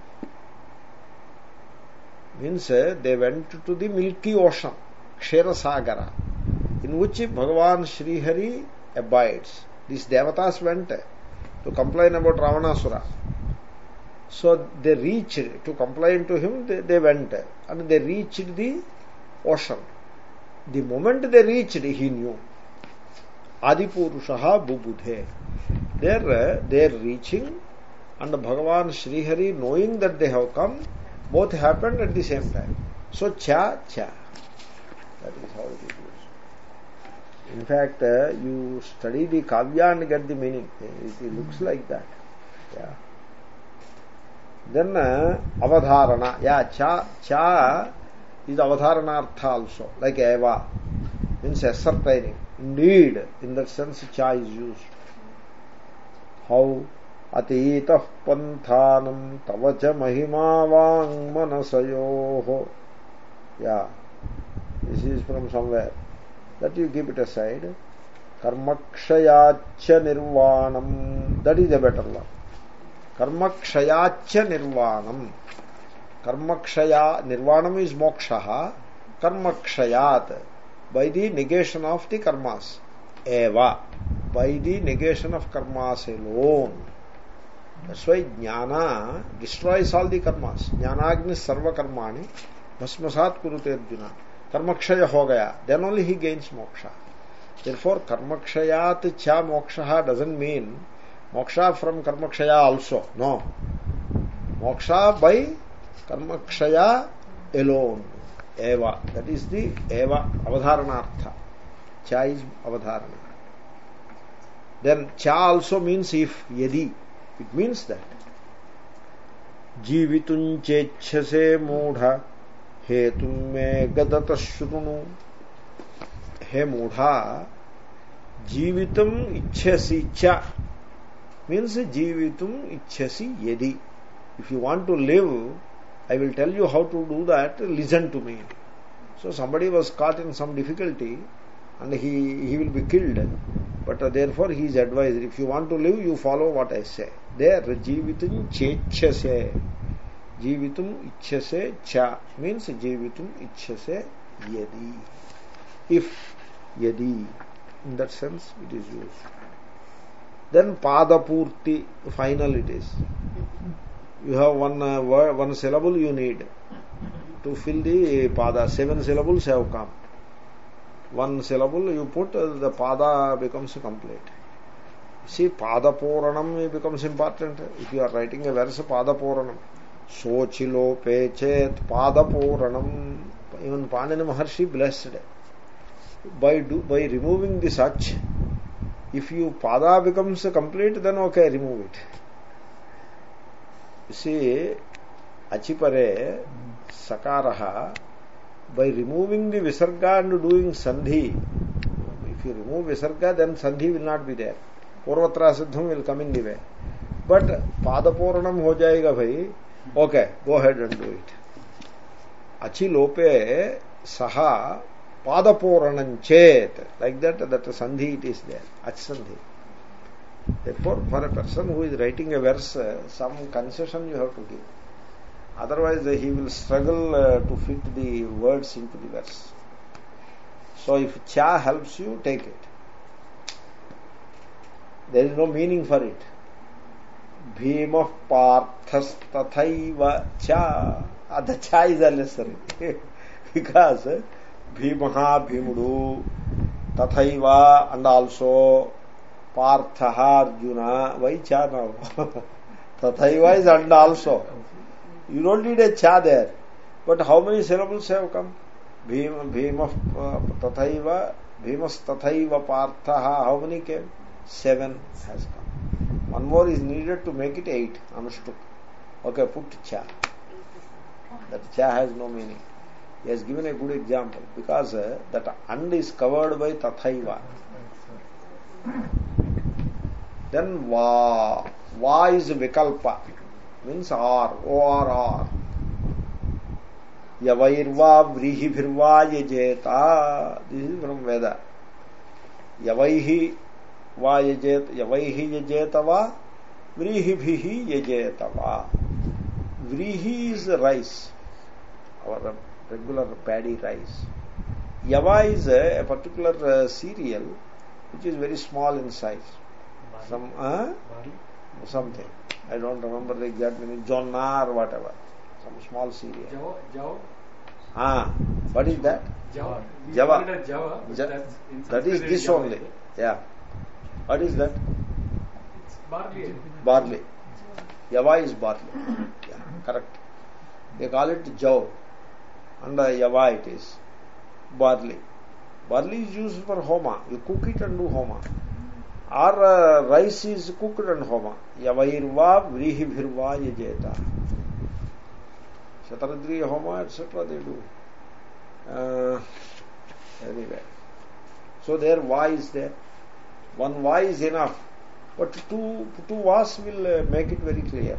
Means they went to the Milky Ocean, Ksherasagara, in which Bhagavan Shri Hari abides. These devatas went to complain about Ravanasura. So they reached, to complain to him, they went, and they reached the ocean. The moment they reached, he knew. Adipurushaha bubudhe. They are reaching, and Bhagavan Shri Hari, knowing that they have come, both happened at the same time. So cha. That is how it is used. In fact, you study the kavya and get the meaning. It looks like that. Yeah. Then avadharana. Yeah, cha is avadharanartha also, like eva, means ascertaining. Indeed, in that sense, cha is used. How? Atitah panthanam tavacha mahima vang manasayoho. Yeah, this is from somewhere. That you keep it aside. Karmakshayacha nirvanam. That is a better one. Karmakshayacha nirvanam. Karmakshaya, nirvanam is mokshaha. Karmakshayat, by the negation of the karmas. Eva, by the negation of karmas alone. That's why jnana destroys all the karmas. Jnanagni sarva karmani bhasmasat kurute arjuna. Karmakshaya ho gaya. Then only he gains moksha. Therefore, karmakshayat cha moksha doesn't mean moksha from karmakshaya also. No. Moksha by karmakshaya alone. Eva. That is the eva, avadharanartha. Cha is avadharana. Then cha also means if, yadi. It means that Jivitun chechase moodha hetum me gadata shrunu. He moodha, Jivitum ichhasi cha means Jivitum ichhasi yedi. If you want to live, I will tell you how to do that, listen to me. So somebody was caught in some difficulty and he will be killed, but therefore he is advised, if you want to live, you follow what I say. There, Jivitum chechase. Jivitum ichhase cha means Jivitum ichhase yadi. If, yadi, in that sense it is used. Then padapurti, final it is. You have one syllable you need to fill the pada. 7 syllables have come. One syllable you put, the pada becomes complete. See, pada puranam becomes important. If you are writing a verse, pada puranam. Sochilo pechet pada puranam. Even Panini Maharshi blessed. By removing the such, if you pada becomes complete, then okay, remove it. You see, achipare sakaraha, by removing the visarga and doing sandhi. If you remove visarga, then sandhi will not be there. Purvatra siddham will come in the way. But padapuranam ho jayega bhai. Okay, go ahead and do it. Achi lope saha Padapuranam chet. Like that sandhi it is there. Ach sandhi. Therefore, for a person who is writing a verse, some concession you have to give. Otherwise, he will struggle to fit the words into the verse. So, if cha helps you, take it. There is no meaning for it. Bhima parthas tathaiva cha. The cha is unnecessary. Because Bhimaha, Bhimudu, tathaiva, and also Parthaha, Arjuna. Why cha now? Tathaiva is and also. You don't need a cha there. But how many syllables have come? Bhima tathaiva, Bhimas tathaiva parthaha. How many came? 7 has come. One more is needed to make it 8. Understood? Okay, put cha. That cha has no meaning. He has given a good example because that and is covered by tathaiva. Then va. Va is vikalpa. Means or, or. Yavairva vrihibhirva yajeta. This is from Veda. Yavaihi va yajet, yavaihi yajetava, vrihibhihi yajetava. Vrihi is rice, our regular paddy rice. Yava is a particular cereal which is very small in size. Something. I don't remember the exact meaning. Jonna or whatever. Some small cereal. Java. What is that? Java. Java. That is this only. Yeah. What is that? It's barley. Barley. Yava is barley. Yeah, correct. They call it jaw. And yava it is. Barley. Barley is used for homa. You cook it and do homa. Or rice is cooked and homa. Yavairva vrihibhirva yajeta. Shatradriya homa, etc. they do. Anyway. So there va is there. One va is enough. But two vas will make it very clear.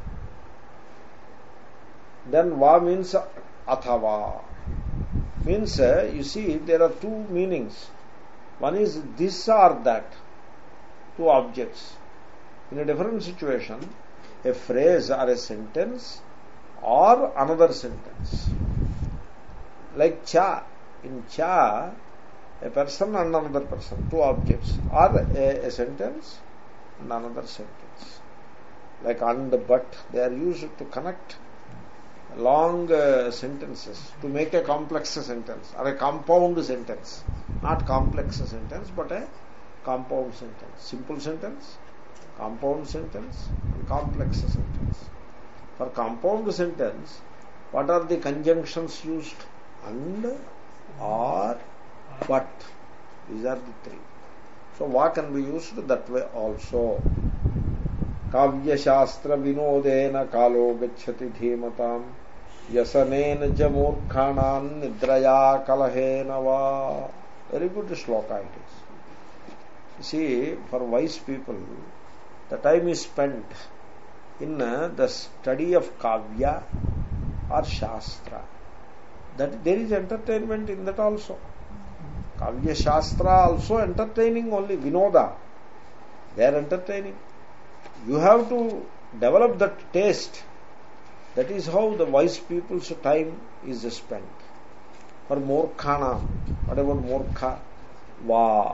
Then va means athava. Means, you see, there are two meanings. One is this or that. Two objects. In a different situation, a phrase or a sentence or another sentence. Like cha. In cha, a person and another person, two objects, or a sentence and another sentence. Like and but, they are used to connect long sentences to make a complex sentence or a compound sentence. Not complex sentence, but a compound sentence. Simple sentence, compound sentence, and complex sentence. For compound sentence, what are the conjunctions used? And, or, but. These are the three. So, va can be used that way also. Kavya shastra vinodena kalo gacchati dhimatam yasanena jamurkhanan nidraya kalahena va. Very good shloka it is. See, for wise people, the time is spent in the study of kavya or shastra. That there is entertainment in that also. Kavya shastra also entertaining only, vinoda. They are entertaining. You have to develop that taste. That is how the wise people's time is spent. For morkhana, what about morkha? Va.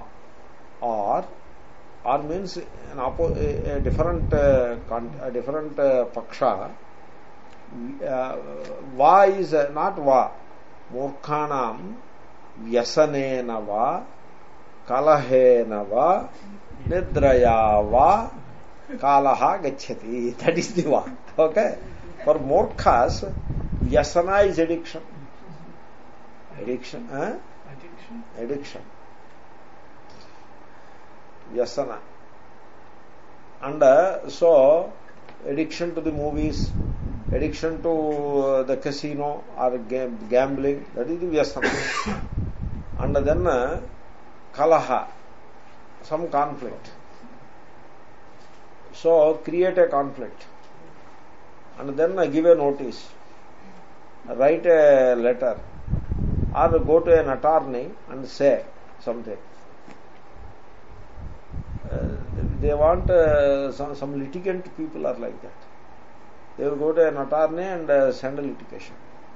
Or means a different paksha. Va is not va. Morkhanam vyasanena va kalahena va nidraya va kalaha gacchati. That is the va. Okay. For morkhas, vyasana is addiction. Addiction. Vyasana. And so, addiction to the movies, addiction to the casino or gambling, that is the vyasana. And then kalaha, some conflict. So, create a conflict. And then give a notice. Write a letter. or go to an attorney and say something. They want some litigant people are like that. They will go to an attorney and send a litigation.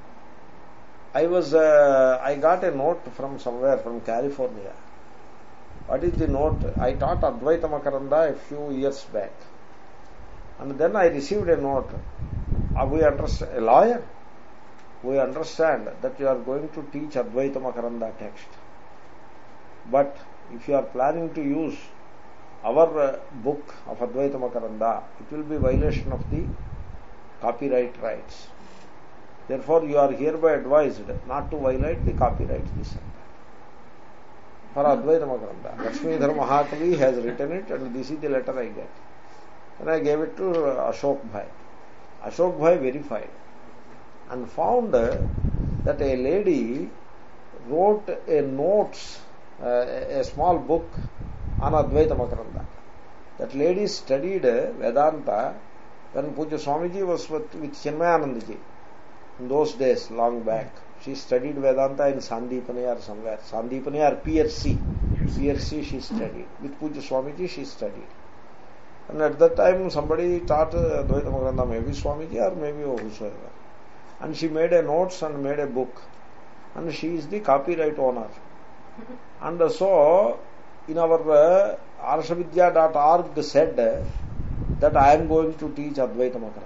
I got a note from somewhere, from California. What is the note? I taught Advaita Makaranda a few years back. And then I received a note. We understand, a lawyer, we understand that you are going to teach Advaita Makaranda text. But if you are planning to use our book of Advaita Makaranda, it will be violation of the copyright rights. Therefore, you are hereby advised not to violate the copyright this and that. For Advaita Makaranda, Lakshmidhar Mahakavi has written it, and this is the letter I get. And I gave it to Ashok Bhai. Ashok Bhai verified and found that a lady wrote a notes, a small book on Advaita Makaranda. That lady studied Vedanta when Pujya Swamiji was with Chinmayanandaji. In those days, long back, she studied Vedanta in Sandipani or somewhere. Sandipani or PRC. PRC she studied. With Pujya Swamiji she studied. And at that time somebody taught Advaita Makaranda, maybe Swamiji or maybe whosoever. And she made a notes and made a book. And she is the copyright owner. And so, in our arshavidya.org said that I am going to teach Advaita Makaranda.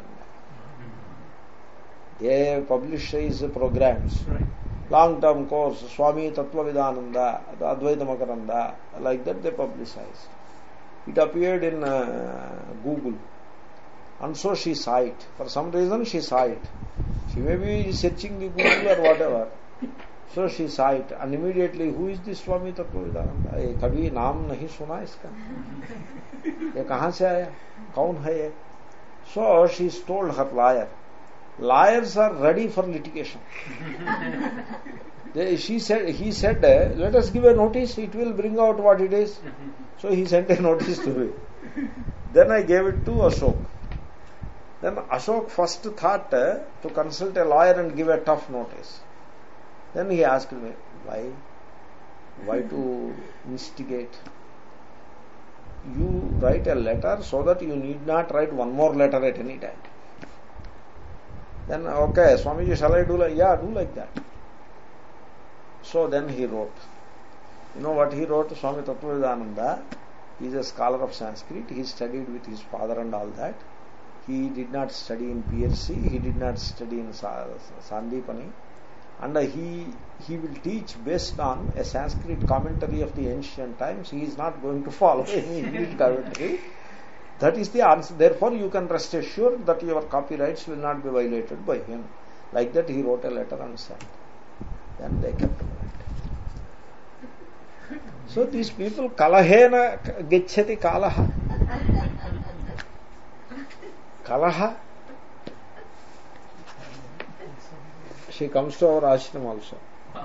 They publish these programs. Right. Long-term course, Swami Tattva Vidananda, Advaita Makaranda, like that they publicize. It appeared in Google. And so she saw it. For some reason she saw it. She may be searching the Google or whatever. So she saw it. And immediately, who is this Swami Tattva Vidananda? ये कभी नाम नहीं सुना इसका. ये कहाँ से आया? कौन है ये? So she told her lawyer. Lawyers are ready for litigation. He said, let us give a notice, it will bring out what it is. So he sent a notice to me. Then I gave it to Ashok. Then Ashok first thought to consult a lawyer and give a tough notice. Then he asked me, why? Why to instigate? You write a letter so that you need not write one more letter at any time. Then, okay, Swamiji, shall I do like? Yeah, do like that. So then he wrote. You know what he wrote? Swami Tattvavidananda, he is a scholar of Sanskrit. He studied with his father and all that. He did not study in PRC. He did not study in Sandipani. And he will teach based on a Sanskrit commentary of the ancient times. He is not going to follow any English commentary. That is the answer. Therefore, you can rest assured that your copyrights will not be violated by him. Like that, he wrote a letter and sent. Then they kept quiet. So these people, kalahena gecchati kalaha. Kalaha. She comes to our ashram also.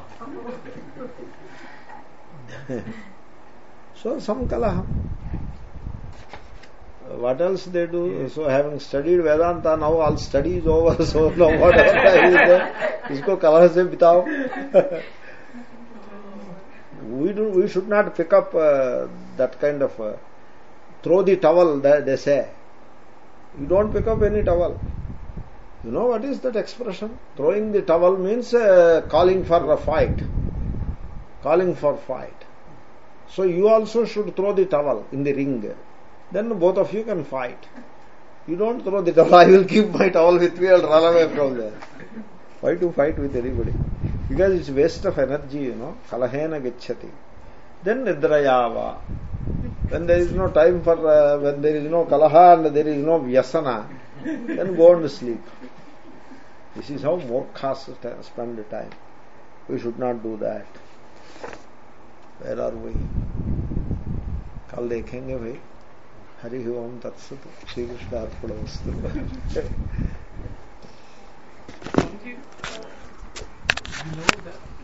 So some kalaha. What else they do? So having studied Vedanta, now all study is over. So now what else is there? Isko kalaha se bitao. We should not pick up that kind of throw the towel, they say. You don't pick up any towel. You know what is that expression? Throwing the towel means calling for a fight. Calling for fight. So you also should throw the towel in the ring. Then both of you can fight. You don't throw the towel. I will keep my towel with me and run away from there. Why to fight with anybody? Because it's waste of energy, you know. Kalahena gecchati. Then nidrayava. When there is no time for, when there is no kalaha and there is no vyasana, then go and sleep. This is how murkhas spend the time. We should not do that. Where are we? Kal dekhenge bhai. Hari Om Tat Sat. Shri Krishna Arpanamasthu. You know that